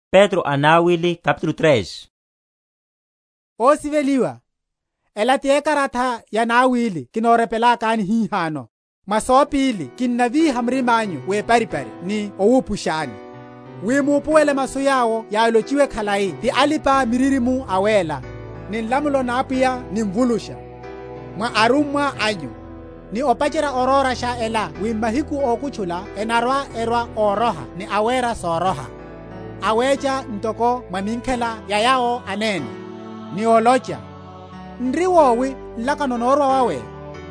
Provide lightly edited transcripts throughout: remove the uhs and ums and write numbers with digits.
Pedro anawili capítulo 3. Osiveliwa elatie karatha ya nawili kinorepela kani hihano masopili kinnavi hamrimanyu we paripari ni owupushani we mupuwele maso yawo yalochiwe khalai ti alipa miririmu awela ni lamulo naapia ni mvulusha mwa arumwa anyu ni opachira orora sha ela we mahiku okuchula enarwa erwa oroha ni awera soroha aweja ntoko mwaminkhela yayao anene ni olocha ndriwowi lakanonorwa wawe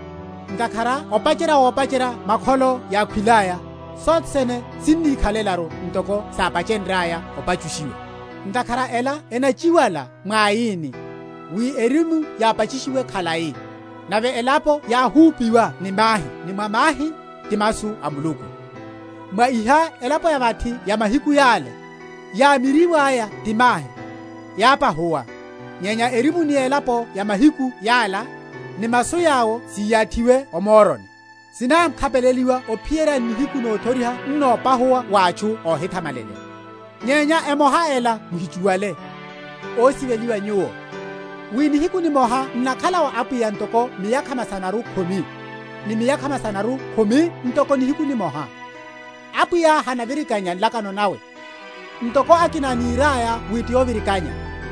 ndakhara opachira makholo ya khwilaya sotsene sinni khalelaro ntoko sapachendraya opachushiwe ndakhara ela enachiwala mwayini wi erimu yapachishiwe khalai nave elapo yahupiwa ni mwamahi timasu amuluku mwa iha elapo ya vathi ya mahiku yale ya miriwaya timahi yapa huwa nyenya erimu ni elapo ya mahiku yala ni maso yawo siyathiwe omoroni sina mkhapeleliwa ophiera nihiku nothoriha nnopa huwa wachu ohithamalele nyenya emoha ela muhichuwale osiveliwa nyuwo winihiku ni moha nnakhala wa apu ya ntoko miyakhamasanaru khomi ni miyakhamasanaru khomi ntoko nihiku ni moha apu ya hanavirikanya nlakano nawe ntoko akina niraya witi ovirikanya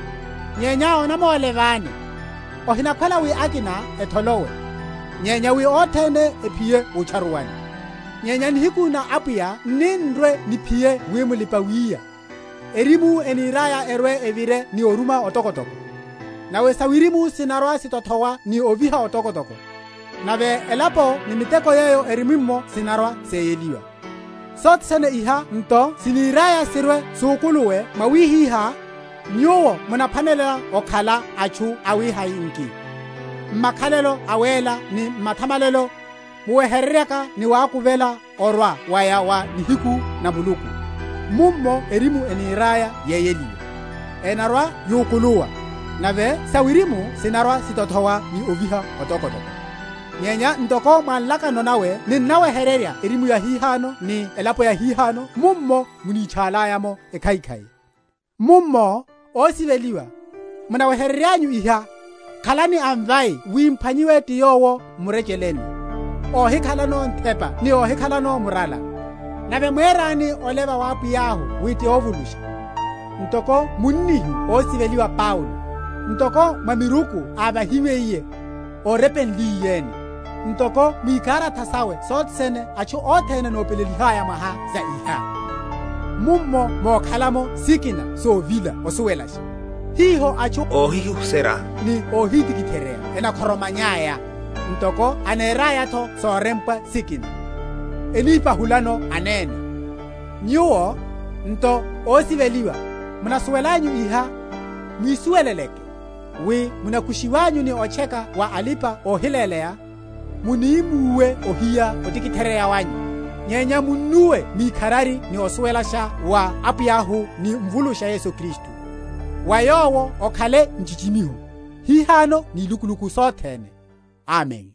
nyenya ona moolevani ohinakhwela wi akina etholowe nyenya wi othene ephiye ucharuwani nyenya nihiku na apu ya ninrwe niphiye wi mulipa wiya erimu eniraya erwe evire ni oruma otokotoko nawe sawirimu sinarwa sitothowa ni oviha otokotoko nave elapo ni miteko yeyo erimimo sinarwa seyeliwa sotsene iha nto siniraya sirwe sukuluwe mawihiha nyuwo munaphanelela okhala achu awiha inki makhalelo awela ni mathamalelo muweherereka ni wakuvela orwa waya wa nihiku na muluku mummo erimu eniraya yeyeliwa enarwa yukuluwa nave sawirimu sinarwa sitothowa ni oviha otokotoko nyenya ntoko mwanlakano nawe ni nawehererya erimu ya hihano ni elapo ya hihano mummo munichalayamo ekhaikhai mummo osiveliwa munawehereryanyu iha khalani amvai wimphanyiwe tiyowo mureceleni ohikhalano nthepa ni ohikhalano murala nave mwerani oleva wapu yahu witi ovulusha ntoko munnihu osiveliwa Paulo ntoko mamiruku avahiweiye orepenliyeni ntoko mwikaratha sawe sotsene achu othene nopelelihaya maha za iha mummo mokhalamo sikina sovila osuwelasha hiho achu ohihusera ni ohidikiterea enakhoromanyaya ntoko aneraya tho sorempa sikina enipahulano anene nyuwo nto osiveliwa munasuwelanyu iha mwisuweleleke wi munakushiwanyu ni ocheka wa alipa ohileleya muniimuwe ohiya otikiterea wanyu nyenya munuwe mikharari ni osuwelasha wa apu yahu ni mvulusha Yesu Kristu wayowo okhale nchichimihu hihano ni lukuluku sothene amen.